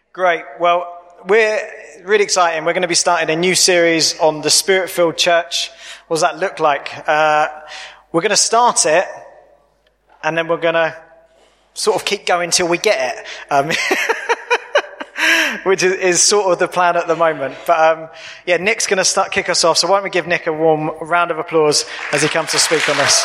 Great. Well, we're really exciting. We're going to be starting a new series on the Spirit-filled church. What does that look like? We're going to start it, and then we're going to sort of keep going till we get it, which is sort of the plan at the moment. But Nick's going to kick us off. So why don't we give Nick a warm round of applause as he comes to speak on this.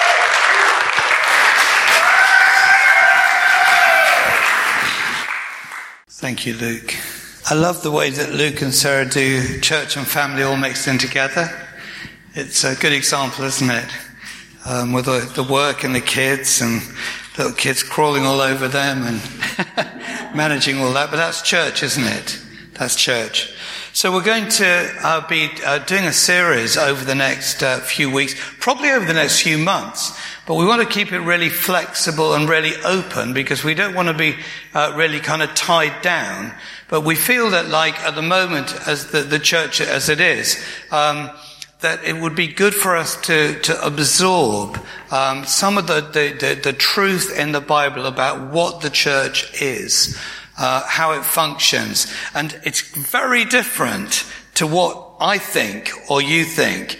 Thank you, Luke. I love the way that Luke and Sarah do church and family all mixed in together. It's a good example, isn't it? With the work and the kids and little kids crawling all over them and managing all that. But that's church, isn't it? That's church. So we're going to be doing a series over the next few weeks, probably over the next few months. But we want to keep it really flexible and really open because we don't want to be really kind of tied down. But we feel that like at the moment as the church as it is, that it would be good for us to absorb some of the truth in the Bible about what the church is, how it functions. And it's very different to what I think or you think.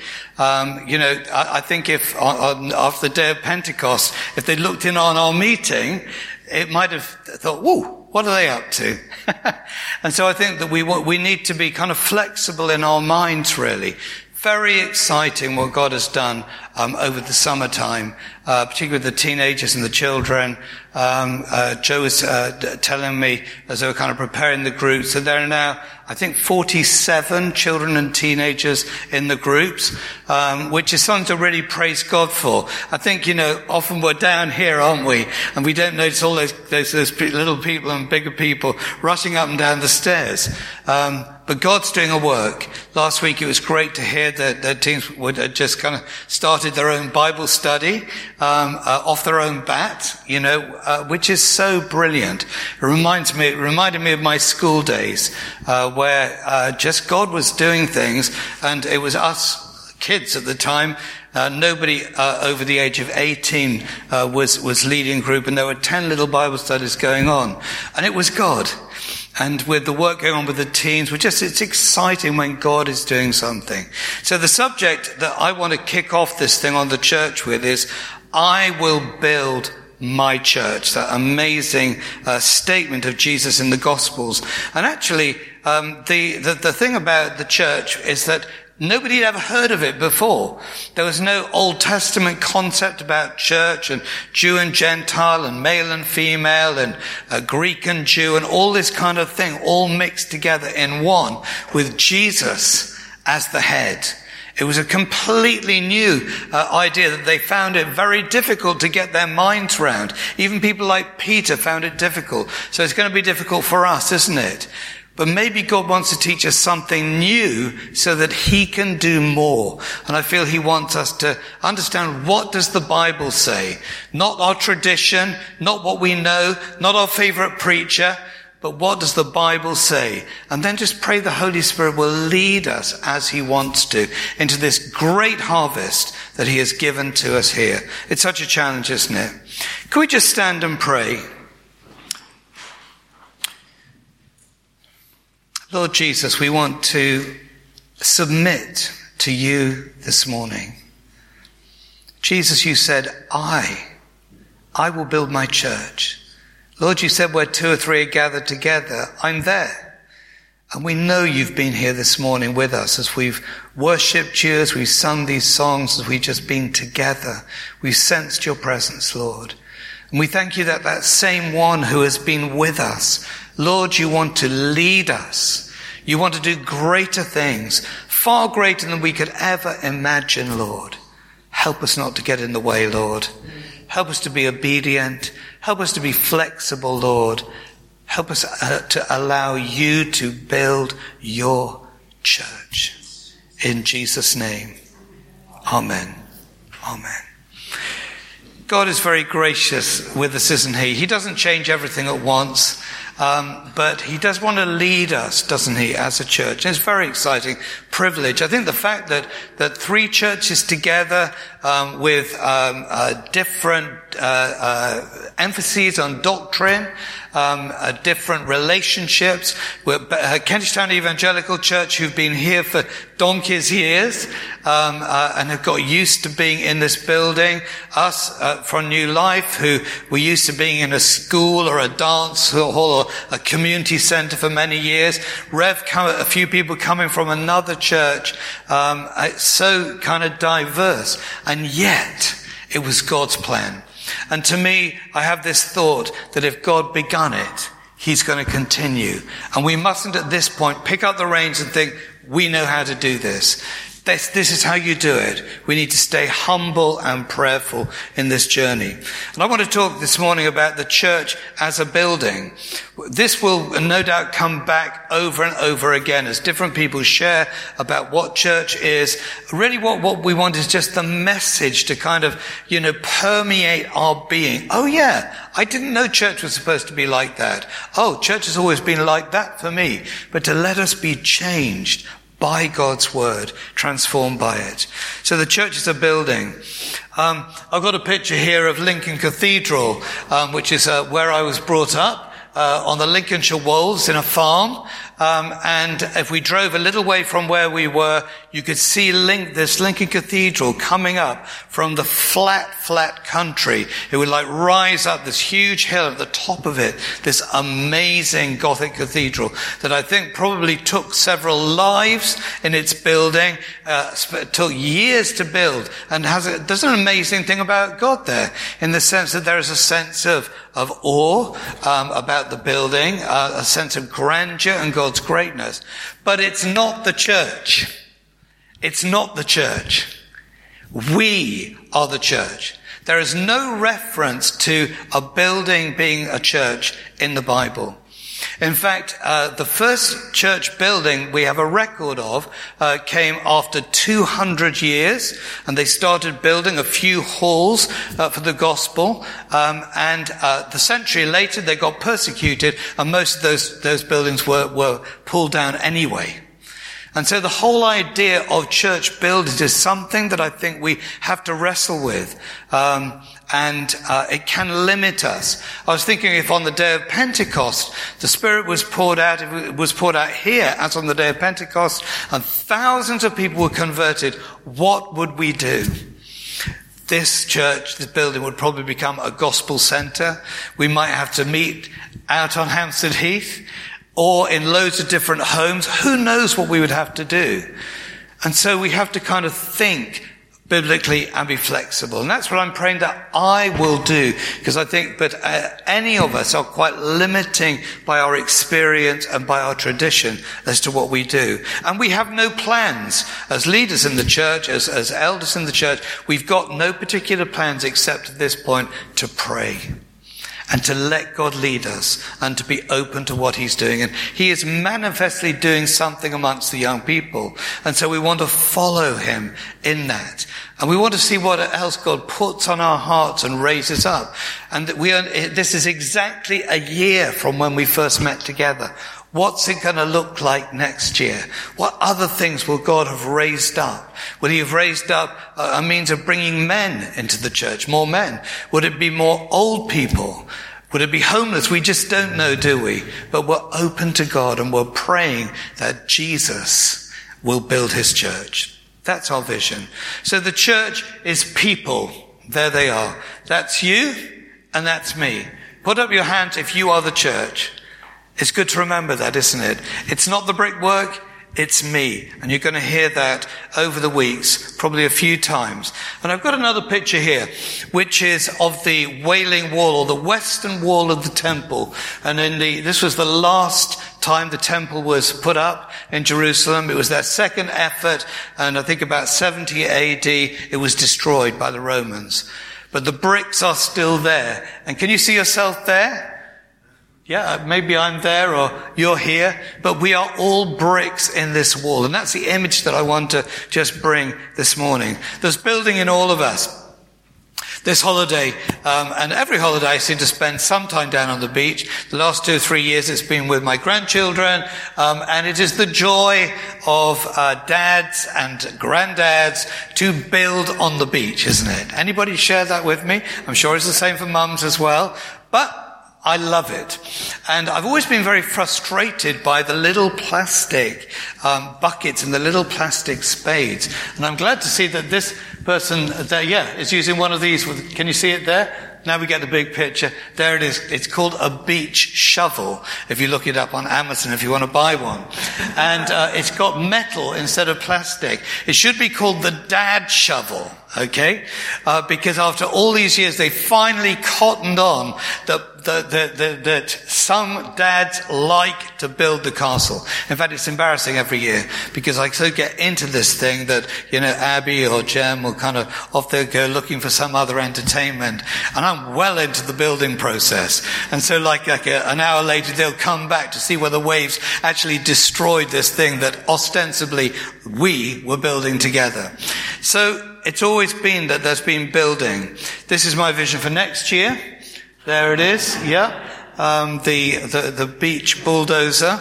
I think if after the day of Pentecost, if they looked in on our meeting, it might have thought, whoa, what are they up to? And so I think that we need to be kind of flexible in our minds, really. Very exciting what God has done over the summertime, particularly with the teenagers and the children. Joe was telling me as they were kind of preparing the groups that there are now, I think, 47 children and teenagers in the groups, which is something to really praise God for. I think, often we're down here, aren't we? And we don't notice all those little people and bigger people rushing up and down the stairs. But God's doing a work. Last week it was great to hear that the teens had just kind of started their own Bible study, off their own bat, which is so brilliant. It reminded me of my school days, where just God was doing things, and it was us kids at the time. Nobody over the age of 18 was leading group, and there were 10 little Bible studies going on, and it was God. And with the work going on with the teens, it's exciting when God is doing something. So the subject that I want to kick off this thing on the church with is, I will build my church. That amazing statement of Jesus in the Gospels. And actually, the thing about the church is that nobody had ever heard of it before. There was no Old Testament concept about church and Jew and Gentile and male and female and Greek and Jew and all this kind of thing all mixed together in one with Jesus as the head. It was a completely new idea that they found it very difficult to get their minds round. Even people like Peter found it difficult. So it's going to be difficult for us, isn't it? But maybe God wants to teach us something new so that he can do more. And I feel he wants us to understand, what does the Bible say? Not our tradition, not what we know, not our favorite preacher, but what does the Bible say? And then just pray the Holy Spirit will lead us as he wants to into this great harvest that he has given to us here. It's such a challenge, isn't it? Can we just stand and pray? Lord Jesus, we want to submit to you this morning. Jesus, you said, I will build my church. Lord, you said where 2 or 3 are gathered together, I'm there. And we know you've been here this morning with us as we've worshipped you, as we've sung these songs, as we've just been together. We've sensed your presence, Lord. And we thank you that that same one who has been with us, Lord, you want to lead us. You want to do greater things, far greater than we could ever imagine, Lord. Help us not to get in the way, Lord. Help us to be obedient. Help us to be flexible, Lord. Help us to allow you to build your church. In Jesus' name, amen. Amen. God is very gracious with us, isn't he? He doesn't change everything at once. But he does want to lead us, doesn't he, as a church? And it's a very exciting privilege. I think the fact that 3 churches together, with different emphases on doctrine, different relationships. We're Kentish Town Evangelical Church, who've been here for donkey's years, and have got used to being in this building. Us from New Life, who were used to being in a school or a dance hall or a community centre for many years. A few people coming from another church. It's so kind of diverse, and yet it was God's plan. And to me, I have this thought that if God begun it, he's going to continue. And we mustn't at this point pick up the reins and think, we know how to do this. This is how you do it. We need to stay humble and prayerful in this journey. And I want to talk this morning about the church as a building. This will no doubt come back over and over again as different people share about what church is. Really what we want is just the message to kind of, permeate our being. Oh yeah, I didn't know church was supposed to be like that. Oh, church has always been like that for me. But to let us be changed by God's word, transformed by it. So the church is a building. I've got a picture here of Lincoln Cathedral, which is where I was brought up, on the Lincolnshire Wolds in a farm. And if we drove a little way from where we were, you could see this Lincoln Cathedral coming up from the flat country. It would rise up this huge hill at the top of it, this amazing Gothic cathedral that I think probably took several lives in its building, took years to build, and there's an amazing thing about God there, in the sense that there is a sense of awe about the building, a sense of grandeur and God's greatness. But it's not the church. It's not the church. We are the church. There is no reference to a building being a church in the Bible. In fact, the first church building we have a record of came after 200 years, and they started building a few halls for the gospel. And the century later, they got persecuted, and most of those buildings were pulled down anyway. And so the whole idea of church buildings is something that I think we have to wrestle with. And it can limit us. I was thinking, if on the day of Pentecost, the Spirit was poured out, if it was poured out here, as on the day of Pentecost, and thousands of people were converted, what would we do? This church, this building, would probably become a gospel centre. We might have to meet out on Hampstead Heath, or in loads of different homes. Who knows what we would have to do? And so we have to kind of think biblically and be flexible. And that's what I'm praying that I will do, because I think any of us are quite limiting by our experience and by our tradition as to what we do. And we have no plans as leaders in the church, as elders in the church. We've got no particular plans except at this point to pray and to let God lead us and to be open to what he's doing. And he is manifestly doing something amongst the young people. And so we want to follow him in that. And we want to see what else God puts on our hearts and raises up. And this is exactly a year from when we first met together. What's it going to look like next year? What other things will God have raised up? Will he have raised up a means of bringing men into the church, more men? Would it be more old people? Would it be homeless? We just don't know, do we? But we're open to God, and we're praying that Jesus will build his church. That's our vision. So the church is people. There they are. That's you and that's me. Put up your hand if you are the church. It's good to remember that, isn't it? It's not the brickwork, it's me. And you're going to hear that over the weeks, probably a few times. And I've got another picture here, which is of the Wailing Wall, or the western wall of the temple. And this was the last time the temple was put up in Jerusalem. It was their second effort, and I think about 70 AD, it was destroyed by the Romans. But the bricks are still there. And can you see yourself there? Yeah, maybe I'm there or you're here, but we are all bricks in this wall. And that's the image that I want to just bring this morning. There's building in all of us. This holiday, and every holiday I seem to spend some time down on the beach. The last 2 or 3 years it's been with my grandchildren, and it is the joy of dads and granddads to build on the beach, isn't it? Anybody share that with me? I'm sure it's the same for mums as well. But I love it. And I've always been very frustrated by the little plastic buckets and the little plastic spades. And I'm glad to see that this person there, is using one of these. Can you see it there? Now we get the big picture. There it is. It's called a beach shovel, if you look it up on Amazon, if you want to buy one. And it's got metal instead of plastic. It should be called the dad shovel, okay? Because after all these years, they finally cottoned on that some dads like to build the castle. In fact, it's embarrassing every year because I so get into this thing that, Abby or Jem will kind of off they go looking for some other entertainment. And I'm well into the building process. And so an hour later, they'll come back to see where the waves actually destroyed this thing that ostensibly we were building together. So it's always been that there's been building. This is my vision for next year. There it is, the beach bulldozer.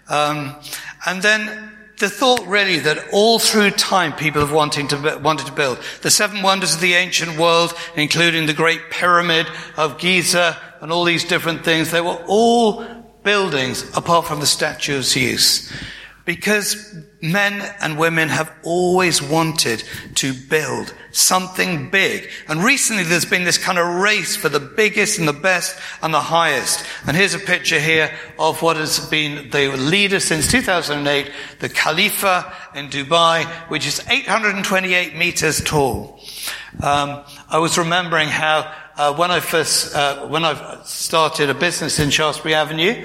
And then the thought really that all through time people have wanted to build. The 7 wonders of the ancient world, including the Great Pyramid of Giza and all these different things, they were all buildings apart from the Statue of Zeus. Because men and women have always wanted to build something big. And recently there's been this kind of race for the biggest and the best and the highest. And here's a picture here of what has been the leader since 2008, the Khalifa in Dubai, which is 828 meters tall. I was remembering how when I started a business in Shaftesbury Avenue,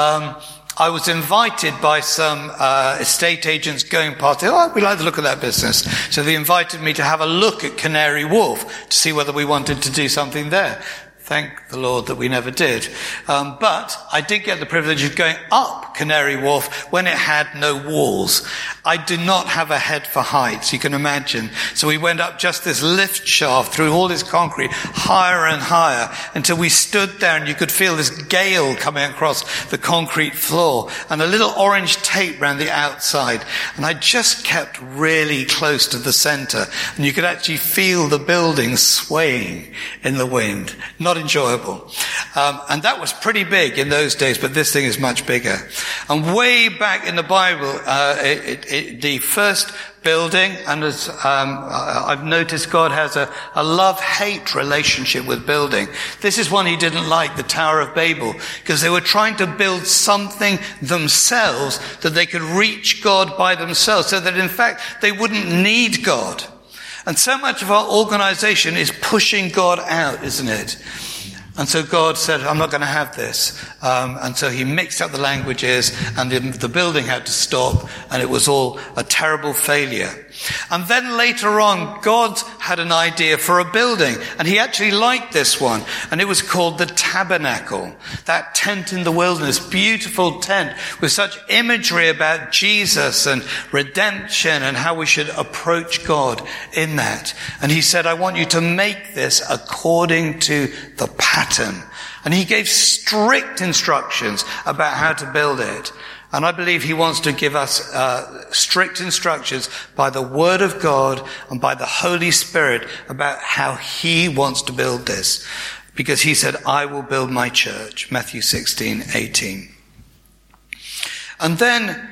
I was invited by some estate agents going past. We like the look of that business. So they invited me to have a look at Canary Wharf to see whether we wanted to do something there. Thank the Lord that we never did. But I did get the privilege of going up Canary Wharf when it had no walls. I do not have a head for heights, you can imagine. So we went up just this lift shaft through all this concrete, higher and higher, until we stood there and you could feel this gale coming across the concrete floor and a little orange tape around the outside. And I just kept really close to the center and you could actually feel the building swaying in the wind. Not enjoyable. And that was pretty big in those days, but this thing is much bigger. And way back in the Bible, the first building, and as I've noticed, God has a love-hate relationship with building. This is one he didn't like, the Tower of Babel, because they were trying to build something themselves that they could reach God by themselves, so that in fact they wouldn't need God. And so much of our organization is pushing God out, isn't it? And so God said, I'm not going to have this. And so he mixed up the languages and the building had to stop and it was all a terrible failure. And then later on, God had an idea for a building and he actually liked this one. And it was called the Tabernacle, that tent in the wilderness, beautiful tent with such imagery about Jesus and redemption and how we should approach God in that. And he said, I want you to make this according to the pattern. And he gave strict instructions about how to build it. And I believe he wants to give us strict instructions by the Word of God and by the Holy Spirit about how he wants to build this. Because he said, I will build my church, Matthew 16:18. And then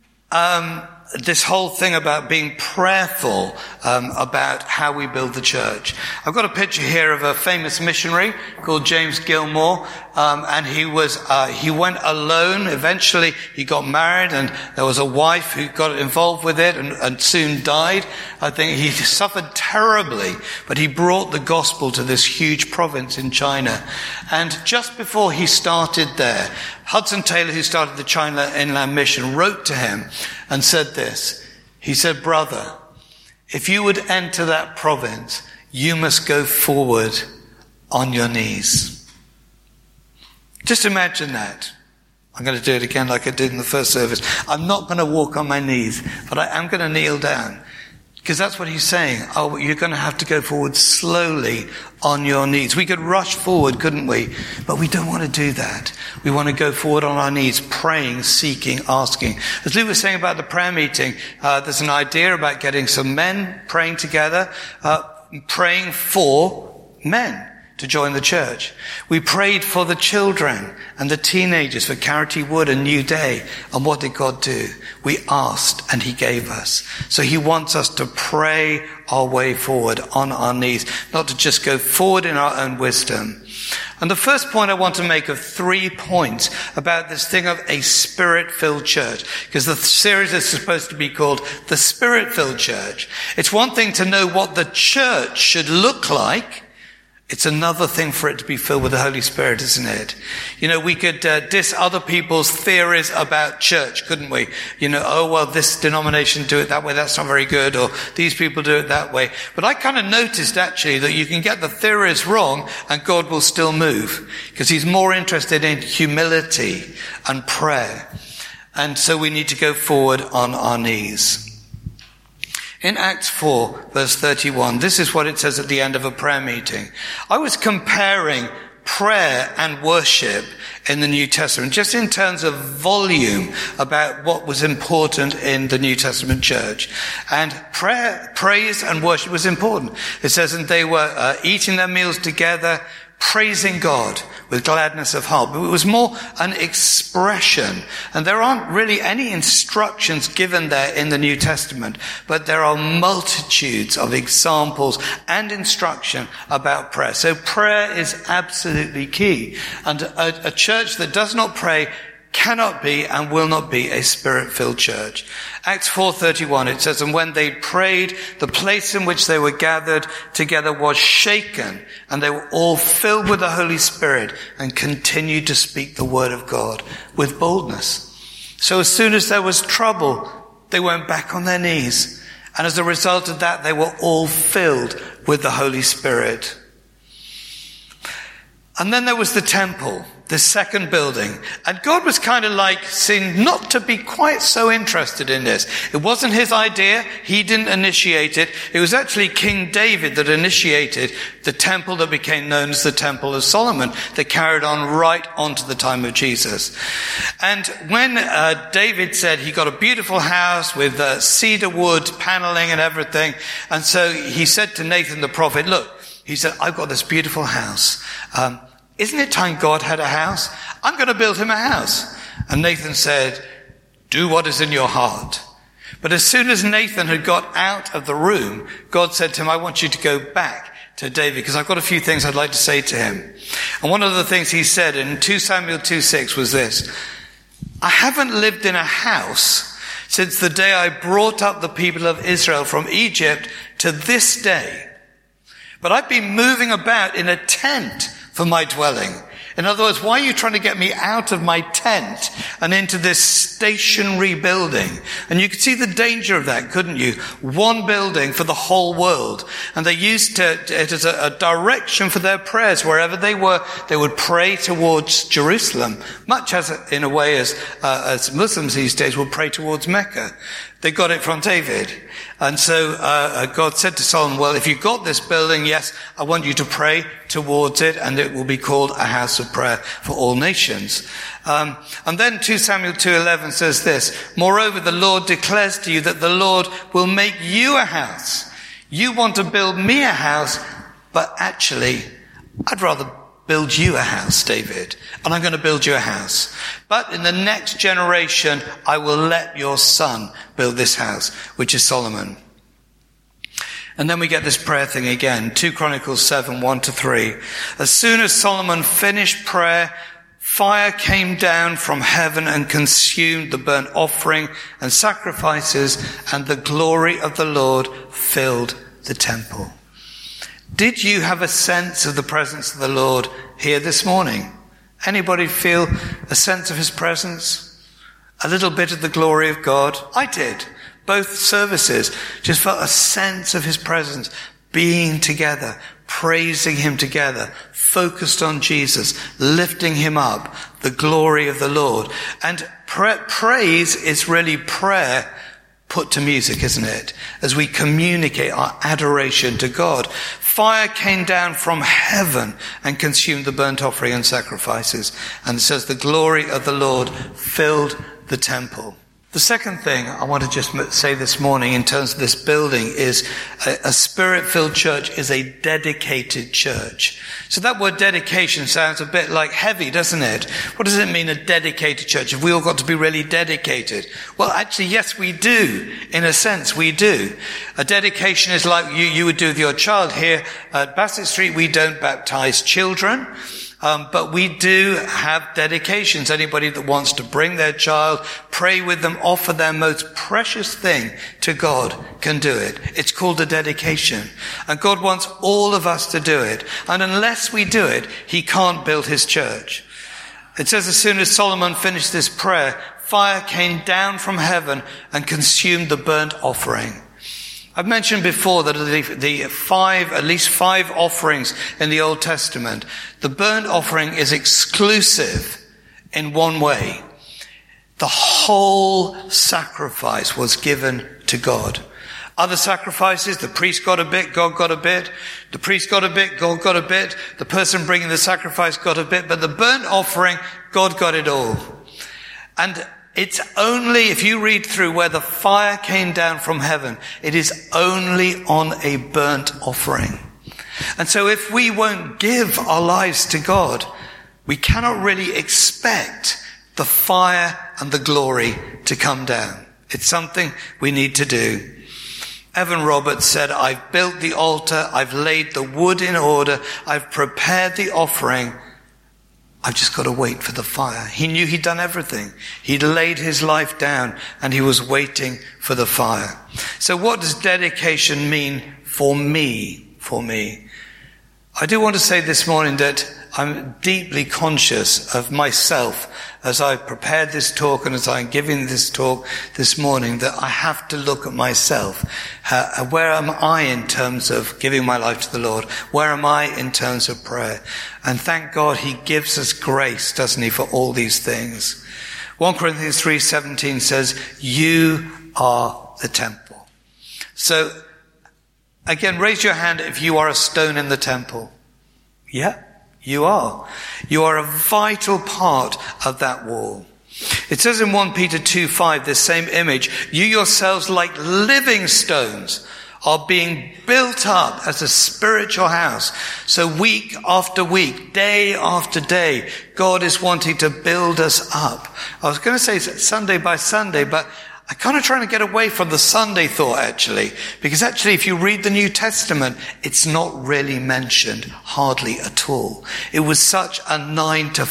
this whole thing about being prayerful about how we build the church. I've got a picture here of a famous missionary called James Gilmore, and he went alone. Eventually he got married and there was a wife who got involved with it and soon died. I think he suffered terribly, but he brought the gospel to this huge province in China. And just before he started there, Hudson Taylor, who started the China Inland Mission, wrote to him and said this. He said, brother, if you would enter that province, you must go forward on your knees. Just imagine that. I'm going to do it again like I did in the first service. I'm not going to walk on my knees, but I am going to kneel down. Because that's what he's saying. Oh, you're going to have to go forward slowly on your knees. We could rush forward, couldn't we? But we don't want to do that. We want to go forward on our knees, praying, seeking, asking. As Lou was saying about the prayer meeting, there's an idea about getting some men praying together, praying for men. to join the church. We prayed for the children and the teenagers for Carity Wood and New Day. And what did God do? We asked and he gave us. So he wants us to pray our way forward on our knees, not to just go forward in our own wisdom. And the first point I want to make of 3 points about this thing of a Spirit-filled church, because the series is supposed to be called The Spirit-filled Church. It's one thing to know what the church should look like. It's another thing for it to be filled with the Holy Spirit, isn't it? You know, we could diss other people's theories about church, couldn't we? You know, oh, well, this denomination do it that way, that's not very good, or these people do it that way. But I kind of noticed, actually, that you can get the theories wrong and God will still move, because he's more interested in humility and prayer. And so we need to go forward on our knees. In Acts 4, verse 31, this is what it says at the end of a prayer meeting. I was comparing prayer and worship in the New Testament, just in terms of volume about what was important in the New Testament church. And praise and worship was important. It says, and they were eating their meals together, praising God with gladness of heart. But it was more an expression. And there aren't really any instructions given there in the New Testament, but there are multitudes of examples and instruction about prayer. So prayer is absolutely key. And a church that does not pray cannot be and will not be a Spirit-filled church. Acts 4:31, it says, and when they prayed, the place in which they were gathered together was shaken, and they were all filled with the Holy Spirit and continued to speak the word of God with boldness. So as soon as there was trouble, they went back on their knees. And as a result of that, they were all filled with the Holy Spirit. And then there was the temple, the second building. And God was kind of like seemed not to be quite so interested in this. It wasn't his idea. He didn't initiate it. It was actually King David that initiated the temple that became known as the Temple of Solomon, that carried on right onto the time of Jesus. And when David said he got a beautiful house with cedar wood paneling and everything, and so he said to Nathan the prophet, look, he said, I've got this beautiful house. Isn't it time God had a house? I'm going to build him a house. And Nathan said, do what is in your heart. But as soon as Nathan had got out of the room, God said to him, I want you to go back to David, because I've got a few things I'd like to say to him. And one of the things he said in 2 Samuel 2:6 was this: I haven't lived in a house since the day I brought up the people of Israel from Egypt to this day. But I've been moving about in a tent for my dwelling. In other words, why are you trying to get me out of my tent and into this stationary building? And you could see the danger of that, couldn't you? One building for the whole world. And they used it as a direction for their prayers. Wherever they were, they would pray towards Jerusalem, much as in a way as Muslims these days will pray towards Mecca. They got it from David. And so God said to Solomon, well, if you've got this building, yes, I want you to pray towards it, and it will be called a house of prayer for all nations. And then 2 Samuel 2:11 says this: moreover, the Lord declares to you that the Lord will make you a house. You want to build me a house, but actually, I'd rather build you a house, David, and I'm going to build you a house. But in the next generation, I will let your son build this house, which is Solomon. And then we get this prayer thing again, 2 Chronicles 7:1-3. As soon as Solomon finished prayer, fire came down from heaven and consumed the burnt offering and sacrifices, and the glory of the Lord filled the temple. Did you have a sense of the presence of the Lord here this morning? Anybody feel a sense of his presence? A little bit of the glory of God? I did. Both services just felt a sense of his presence, being together, praising him together, focused on Jesus, lifting him up, the glory of the Lord. And praise is really prayer put to music, isn't it? As we communicate our adoration to God. Fire came down from heaven and consumed the burnt offering and sacrifices. And it says the glory of the Lord filled the temple. The second thing I want to just say this morning in terms of this building is a Spirit-filled church is a dedicated church. So that word dedication sounds a bit like heavy, doesn't it? What does it mean, a dedicated church? Have we all got to be really dedicated? Well, actually, yes, we do. In a sense, we do. A dedication is like you would do with your child. Here at Bassett Street, we don't baptize children. But we do have dedications. Anybody that wants to bring their child, pray with them, offer their most precious thing to God can do it. It's called a dedication. And God wants all of us to do it. And unless we do it, he can't build his church. It says as soon as Solomon finished this prayer, fire came down from heaven and consumed the burnt offering. I've mentioned before that at least five offerings in the Old Testament, the burnt offering is exclusive in one way. The whole sacrifice was given to God. Other sacrifices, the priest got a bit, God got a bit. The priest got a bit, God got a bit. The person bringing the sacrifice got a bit. But the burnt offering, God got it all. And it's only, if you read through where the fire came down from heaven, it is only on a burnt offering. And so if we won't give our lives to God, we cannot really expect the fire and the glory to come down. It's something we need to do. Evan Roberts said, I've built the altar, I've laid the wood in order, I've prepared the offering. I've just got to wait for the fire. He knew he'd done everything. He'd laid his life down and he was waiting for the fire. So what does dedication mean for me? I do want to say this morning that I'm deeply conscious of myself as I prepared this talk and as I'm giving this talk this morning, that I have to look at myself. Where am I in terms of giving my life to the Lord? Where am I in terms of prayer? And thank God he gives us grace, doesn't he, for all these things. 1 Corinthians 3:17 says, you are the temple. So, again, raise your hand if you are a stone in the temple. Yeah, you are. You are a vital part of that wall. It says in 1 Peter 2:5, this same image, you yourselves like living stones are being built up as a spiritual house. So week after week, day after day, God is wanting to build us up. I was going to say Sunday by Sunday, but I'm kind of trying to get away from the Sunday thought, actually, because actually if you read the New Testament, it's not really mentioned, hardly at all. It was such a 9 to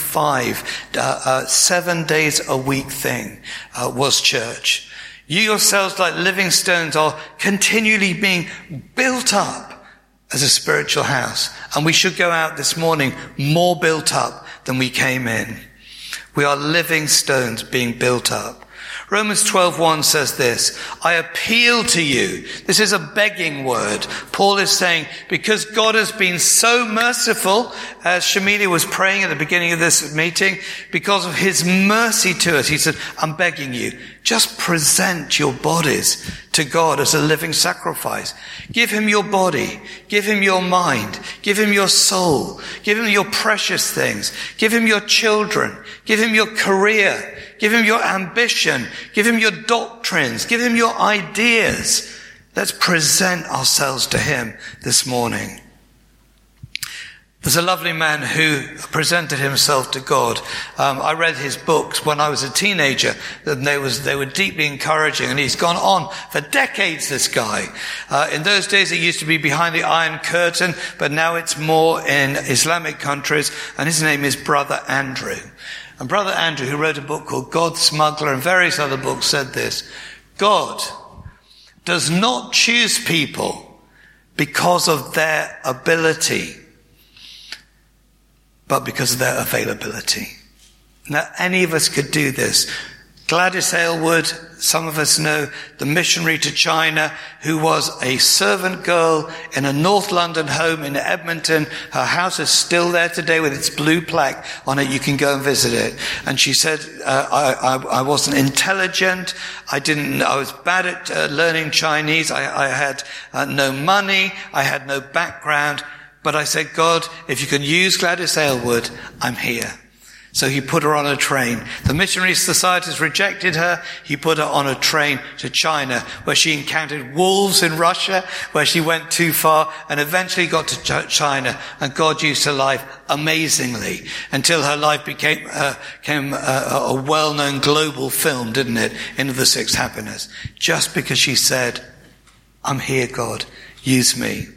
5, 7 days a week thing, was church. You yourselves, like living stones, are continually being built up as a spiritual house. And we should go out this morning more built up than we came in. We are living stones being built up. Romans 12:1 says this, I appeal to you. This is a begging word. Paul is saying, because God has been so merciful, as Shamili was praying at the beginning of this meeting, because of his mercy to us, he said, I'm begging you, just present your bodies to God as a living sacrifice. Give him your body. Give him your mind. Give him your soul. Give him your precious things. Give him your children. Give him your career. Give him your ambition. Give him your doctrines. Give him your ideas. Let's present ourselves to him this morning. There's a lovely man who presented himself to God. I read his books when I was a teenager, and they were deeply encouraging, and he's gone on for decades, this guy. In those days it used to be behind the Iron Curtain, but now it's more in Islamic countries, and his name is Brother Andrew. And Brother Andrew, who wrote a book called God's Smuggler and various other books, said this, God does not choose people because of their ability, but because of their availability. Now, any of us could do this. Gladys Aylward, some of us know, the missionary to China, who was a servant girl in a North London home in Edmonton. Her house is still there today with its blue plaque on it. You can go and visit it. And she said, I wasn't intelligent. I was bad at learning Chinese. I had no money. I had no background. But I said, God, if you can use Gladys Aylward, I'm here. So he put her on a train. The missionary societies rejected her. He put her on a train to China, where she encountered wolves in Russia, where she went too far, and eventually got to China. And God used her life amazingly until her life became a well-known global film, didn't it? Into the Sixth Happiness. Just because she said, I'm here, God, use me.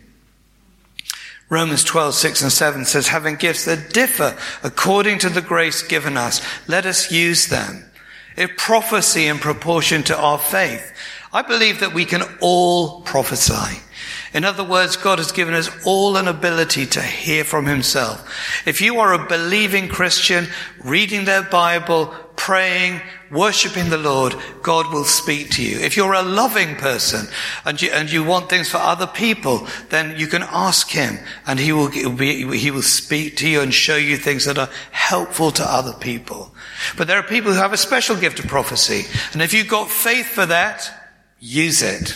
Romans 12:6-7 says, having gifts that differ according to the grace given us, let us use them. If prophecy in proportion to our faith, I believe that we can all prophesy. In other words, God has given us all an ability to hear from himself. If you are a believing Christian, reading their Bible, praying, worshiping the Lord, God will speak to you. If you're a loving person and you want things for other people, then you can ask him and he will speak to you and show you things that are helpful to other people. But there are people who have a special gift of prophecy. And if you've got faith for that, use it.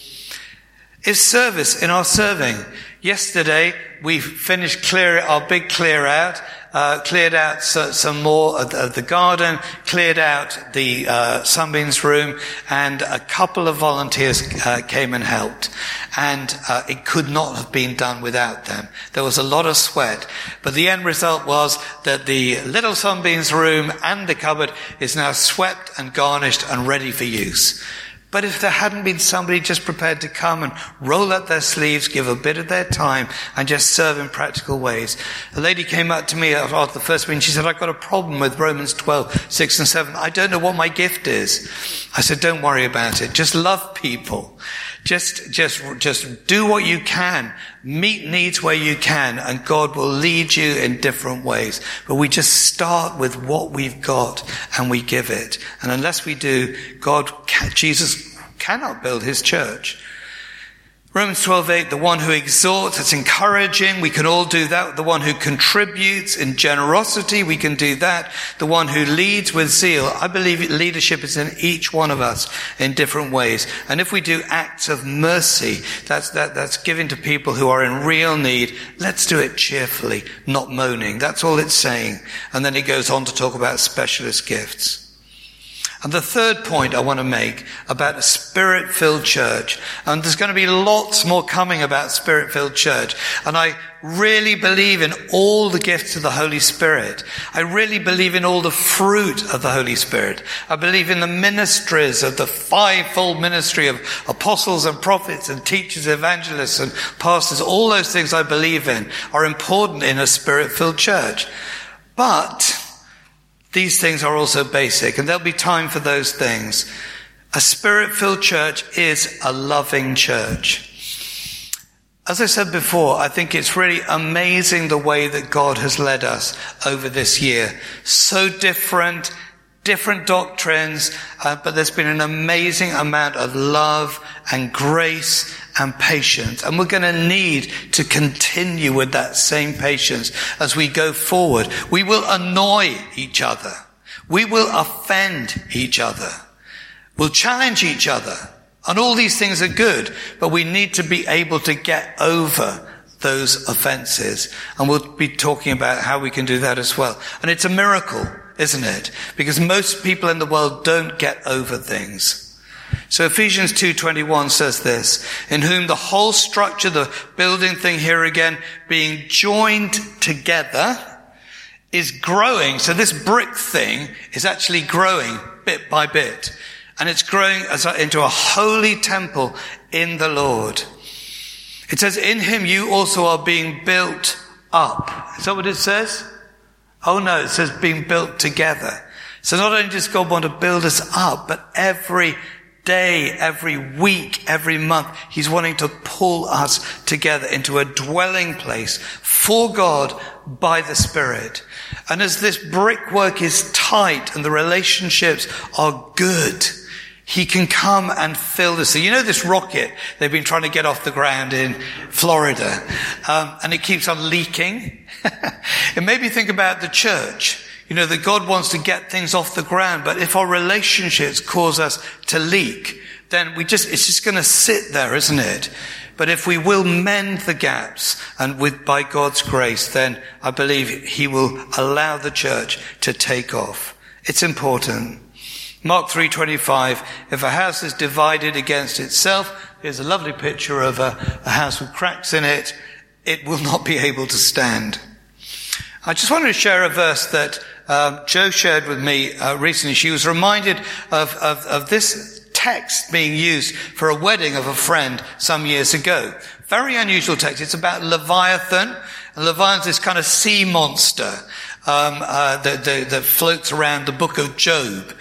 Is service in our serving. Yesterday, we finished our big clear out, cleared out some more of the garden, cleared out the Sunbeams room, and a couple of volunteers came and helped. And it could not have been done without them. There was a lot of sweat, but the end result was that the little Sunbeams room and the cupboard is now swept and garnished and ready for use. But if there hadn't been somebody just prepared to come and roll up their sleeves, give a bit of their time, and just serve in practical ways. A lady came up to me after the first meeting. She said, I've got a problem with Romans 12:6-7. I don't know what my gift is. I said, don't worry about it. Just love people. Just do what you can. Meet needs where you can, and God will lead you in different ways. But we just start with what we've got and we give it. And unless we do, Jesus cannot build his church. Romans 12:8, the one who exhorts, it's encouraging, we can all do that. The one who contributes in generosity, we can do that. The one who leads with zeal. I believe leadership is in each one of us in different ways. And if we do acts of mercy, that's giving to people who are in real need, let's do it cheerfully, not moaning. That's all it's saying. And then it goes on to talk about specialist gifts. And the third point I want to make about a Spirit-filled church, and there's going to be lots more coming about Spirit-filled church, and I really believe in all the gifts of the Holy Spirit. I really believe in all the fruit of the Holy Spirit. I believe in the ministries of the fivefold ministry of apostles and prophets and teachers, evangelists and pastors. All those things I believe in are important in a Spirit-filled church. But these things are also basic, and there'll be time for those things. A Spirit-filled church is a loving church. As I said before, I think it's really amazing the way that God has led us over this year. So different doctrines, but there's been an amazing amount of love and grace and patience. And we're going to need to continue with that same patience as we go forward. We will annoy each other. We will offend each other. We'll challenge each other. And all these things are good, but we need to be able to get over those offenses. And we'll be talking about how we can do that as well. And it's a miracle, isn't it? Because most people in the world don't get over things. So Ephesians 2:21 says this, in whom the whole structure, the building thing here again, being joined together, is growing. So this brick thing is actually growing bit by bit. And it's growing into a holy temple in the Lord. It says, in him you also are being built up. Is that what it says? Oh no, it says being built together. So not only does God want to build us up, but every day, every week, every month, he's wanting to pull us together into a dwelling place for God by the Spirit. And as this brickwork is tight and the relationships are good, he can come and fill this. So you know this rocket they've been trying to get off the ground in Florida, and it keeps on leaking. It made me think about the church. You know, that God wants to get things off the ground, but if our relationships cause us to leak, then it's just going to sit there, isn't it? But if we will mend the gaps, and by God's grace, then I believe he will allow the church to take off. It's important. Mark 3:25, if a house is divided against itself, here's a lovely picture of a house with cracks in it, it will not be able to stand. I just wanted to share a verse that Jo shared with me recently. She was reminded of this text being used for a wedding of a friend some years ago. Very unusual text. It's about Leviathan. And Leviathan's this kind of sea monster that floats around the book of Job.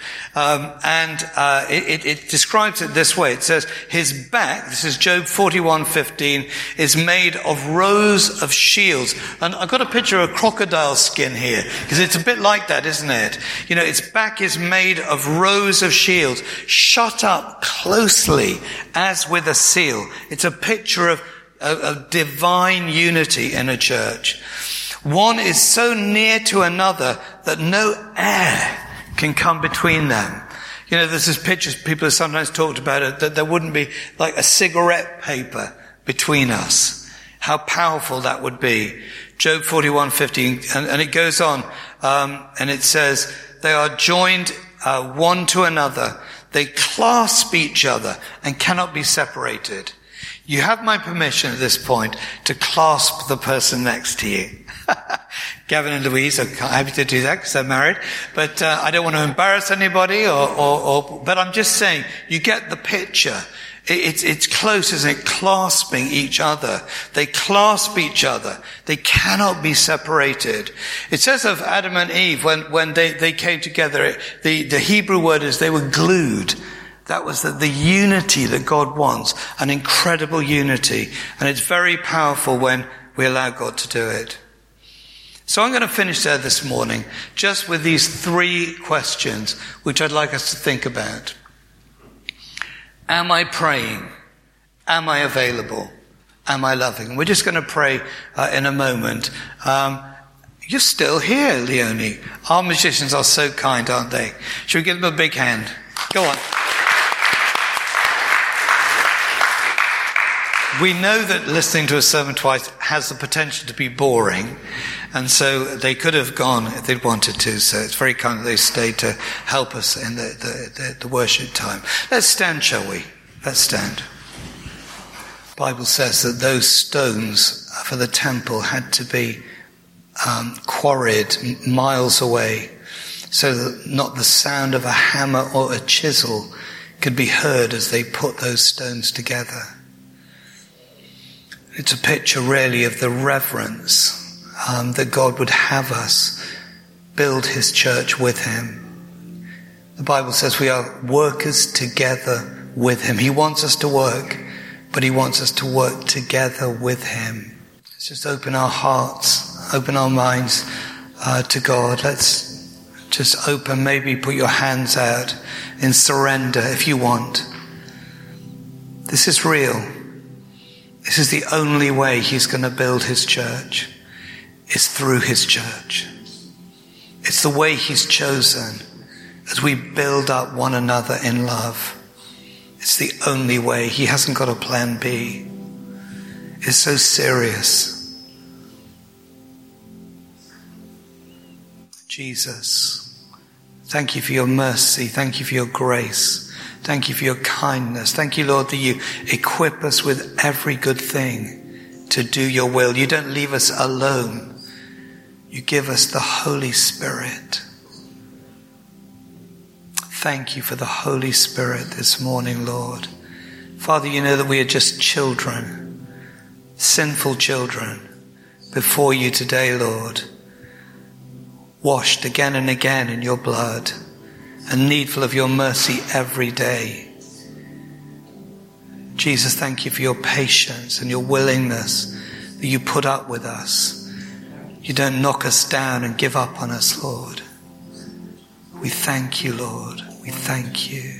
It describes it this way. It says, his back, this is Job 41:15, is made of rows of shields. And I've got a picture of a crocodile skin here, because it's a bit like that, isn't it? You know, its back is made of rows of shields, shut up closely as with a seal. It's a picture of divine unity in a church. One is so near to another that no air can come between them. You know, there's this pictures people have sometimes talked about it, that there wouldn't be like a cigarette paper between us. How powerful that would be. Job 41:15, and it goes on, and it says, they are joined one to another. They clasp each other and cannot be separated. You have my permission at this point to clasp the person next to you. Gavin and Louise are happy to do that because they're married, but I don't want to embarrass anybody but I'm just saying, you get the picture. It's close, isn't it? Clasping each other. They clasp each other. They cannot be separated. It says of Adam and Eve, when they came together, the Hebrew word is they were glued. That was the unity that God wants, an incredible unity. And it's very powerful when we allow God to do it. So I'm going to finish there this morning, just with these 3 questions, which I'd like us to think about. Am I praying? Am I available? Am I loving? We're just going to pray in a moment. You're still here, Leonie. Our musicians are so kind, aren't they? Should we give them a big hand? Go on. We know that listening to a sermon twice has the potential to be boring, and so they could have gone if they'd wanted to, so it's very kind that they stayed to help us in the worship time. Let's stand, shall we? Let's stand. The Bible says that those stones for the temple had to be quarried miles away, so that not the sound of a hammer or a chisel could be heard as they put those stones together. It's a picture really of the reverence that God would have us build his church with him. The Bible says we are workers together with him. He wants us to work, but he wants us to work together with him. Let's just open our hearts, open our minds to God. Let's just open, maybe put your hands out in surrender if you want. This is real. This is the only way he's going to build his church. It's through his church. It's the way he's chosen as we build up one another in love. It's the only way. He hasn't got a plan B. It's so serious. Jesus, thank you for your mercy. Thank you for your grace. Thank you for your kindness. Thank you, Lord, that you equip us with every good thing to do your will. You don't leave us alone. You give us the Holy Spirit. Thank you for the Holy Spirit this morning, Lord. Father, you know that we are just children, sinful children, before you today, Lord, washed again and again in your blood, and needful of your mercy every day. Jesus, thank you for your patience and your willingness that you put up with us. You don't knock us down and give up on us, Lord. We thank you, Lord. We thank you.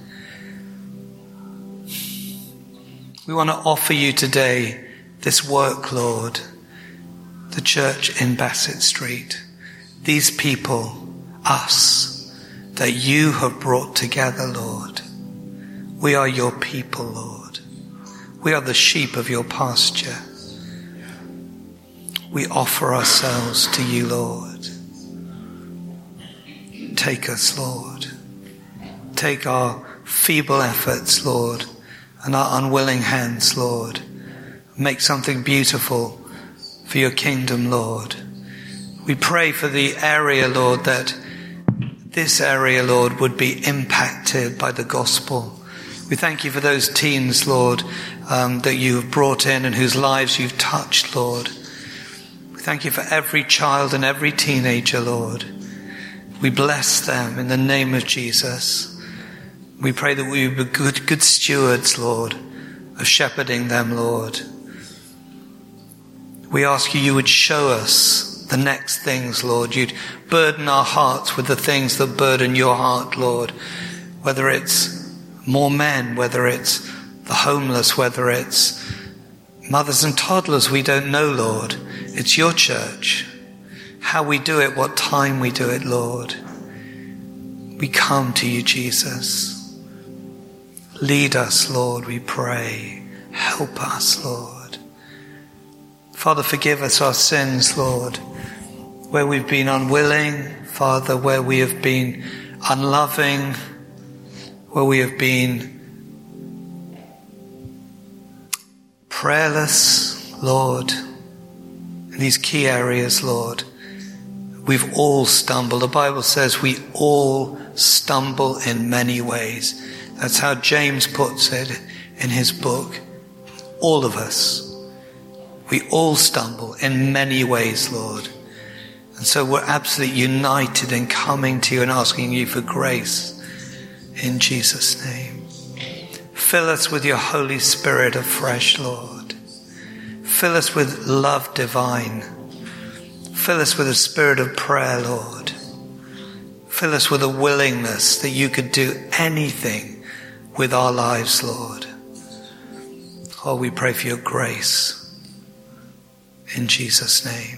We want to offer you today this work, Lord, the church in Bassett Street, these people, us, that you have brought together, Lord. We are your people, Lord. We are the sheep of your pasture. We offer ourselves to you, Lord. Take us, Lord. Take our feeble efforts, Lord, and our unwilling hands, Lord. Make something beautiful for your kingdom, Lord. We pray for the area, Lord, that this area, Lord, would be impacted by the gospel. We thank you for those teens, Lord, that you have brought in and whose lives you've touched, Lord. We thank you for every child and every teenager, Lord. We bless them in the name of Jesus. We pray that we would be good stewards, Lord, of shepherding them, Lord. We ask you would show us the next things, Lord. You'd burden our hearts with the things that burden your heart, Lord. Whether it's more men, whether it's the homeless, whether it's mothers and toddlers we don't know, Lord. It's your church. How we do it, what time we do it, Lord. We come to you, Jesus. Lead us, Lord, we pray. Help us, Lord. Father, forgive us our sins, Lord, where we've been unwilling, Father, where we have been unloving, where we have been prayerless, Lord, in these key areas, Lord. We've all stumbled. The Bible says we all stumble in many ways. That's how James puts it in his book. All of us. We all stumble in many ways, Lord. And so we're absolutely united in coming to you and asking you for grace. In Jesus' name. Fill us with your Holy Spirit afresh, Lord. Fill us with love divine. Fill us with a spirit of prayer, Lord. Fill us with a willingness that you could do anything with our lives, Lord. Oh, we pray for your grace. In Jesus' name.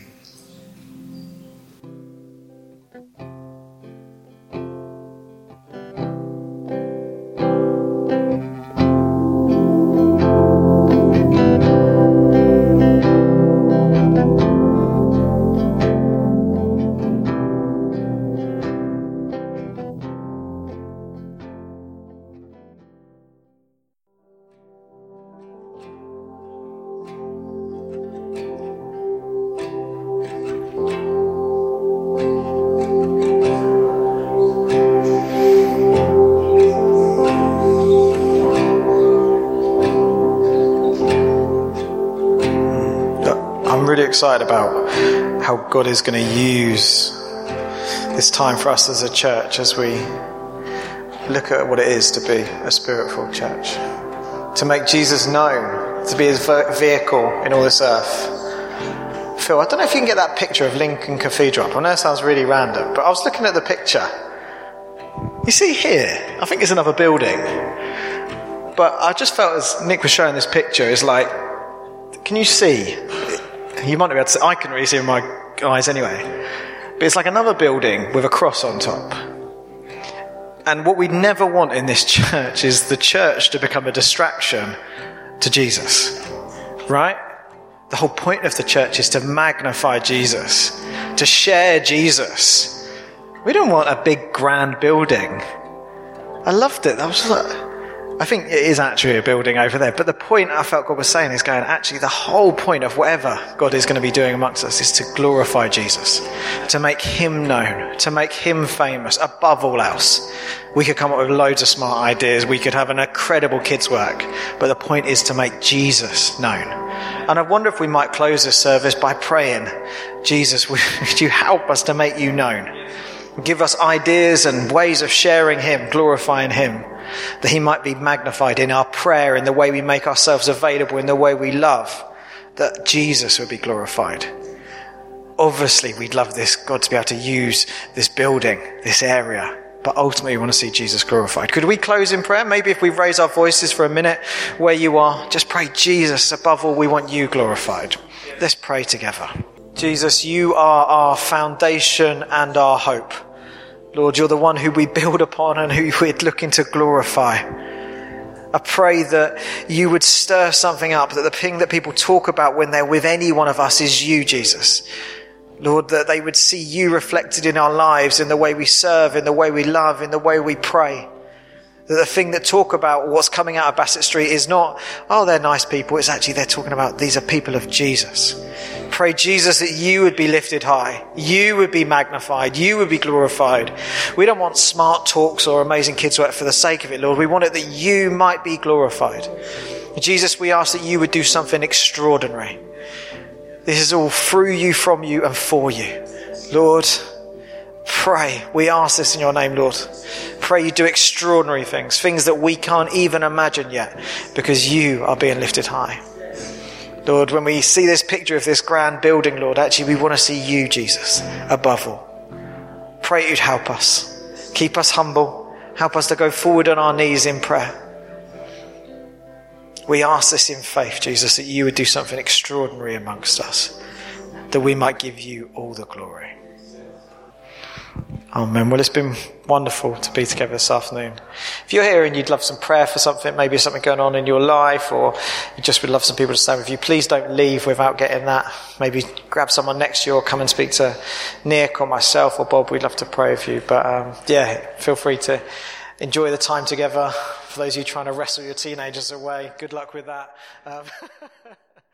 Excited about how God is going to use this time for us as a church as we look at what it is to be a spirit-filled church, to make Jesus known, to be his vehicle in all this earth. Phil, I don't know if you can get that picture of Lincoln Cathedral up. I know it sounds really random, but I was looking at the picture. You see here, I think it's another building, but I just felt as Nick was showing this picture, it's like, can you see? You might not be able to see, I couldn't really see with my eyes anyway. But it's like another building with a cross on top. And what we never want in this church is the church to become a distraction to Jesus. Right? The whole point of the church is to magnify Jesus, to share Jesus. We don't want a big grand building. I loved it. I was like, I think it is actually a building over there. But the point I felt God was saying is going, actually, the whole point of whatever God is going to be doing amongst us is to glorify Jesus, to make him known, to make him famous above all else. We could come up with loads of smart ideas. We could have an incredible kids' work. But the point is to make Jesus known. And I wonder if we might close this service by praying, Jesus, would you help us to make you known? Give us ideas and ways of sharing him, glorifying him, that he might be magnified in our prayer, in the way we make ourselves available, in the way we love, that Jesus would be glorified. Obviously, we'd love this, God, to be able to use this building, this area, but ultimately we want to see Jesus glorified. Could we close in prayer? Maybe if we raise our voices for a minute where you are, just pray, Jesus, above all, we want you glorified. Let's pray together. Jesus, you are our foundation and our hope. Lord, you're the one who we build upon and who we're looking to glorify. And I pray that you would stir something up, that the thing that people talk about when they're with any one of us is you, Jesus. Lord, that they would see you reflected in our lives, in the way we serve, in the way we love, in the way we pray. That the thing that talk about what's coming out of Bassett Street is not, oh, they're nice people. It's actually they're talking about these are people of Jesus. Pray, Jesus, that you would be lifted high. You would be magnified. You would be glorified. We don't want smart talks or amazing kids work for the sake of it, Lord. We want it that you might be glorified. Jesus, we ask that you would do something extraordinary. This is all through you, from you, and for you. Lord, pray. We ask this in your name, Lord. Pray you do extraordinary things, things that we can't even imagine yet, because you are being lifted high. Lord, when we see this picture of this grand building, Lord, actually we want to see you, Jesus, above all. Pray you'd help us. Keep us humble. Help us to go forward on our knees in prayer. We ask this in faith, Jesus, that you would do something extraordinary amongst us, that we might give you all the glory. Amen. Well, it's been wonderful to be together this afternoon. If you're here and you'd love some prayer for something, maybe something going on in your life, or you just would love some people to stand with you, please don't leave without getting that. Maybe grab someone next to you or come and speak to Nick or myself or Bob. We'd love to pray with you. But feel free to enjoy the time together. For those of you trying to wrestle your teenagers away, good luck with that.